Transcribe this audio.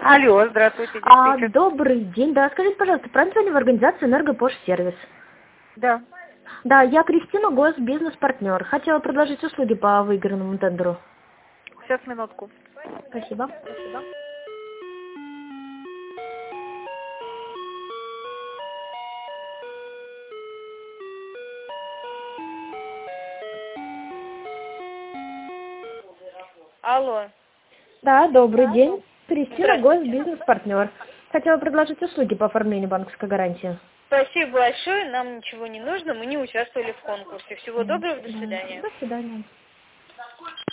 Алло, здравствуйте, диспетчер. Добрый день. Да, скажите, пожалуйста, правильно звоню в организацию «Энергопош-сервис»? Да. Да, я Кристина, бизнес-партнер. Хотела предложить услуги по выигранному тендеру. Сейчас, минутку. Спасибо. Алло. Да, добрый день. Кристина, Здравствуйте. бизнес-партнер. Хотела предложить услуги по оформлению банковской гарантии. Спасибо большое, нам ничего не нужно, мы не участвовали в конкурсе. Всего доброго, до свидания. До свидания.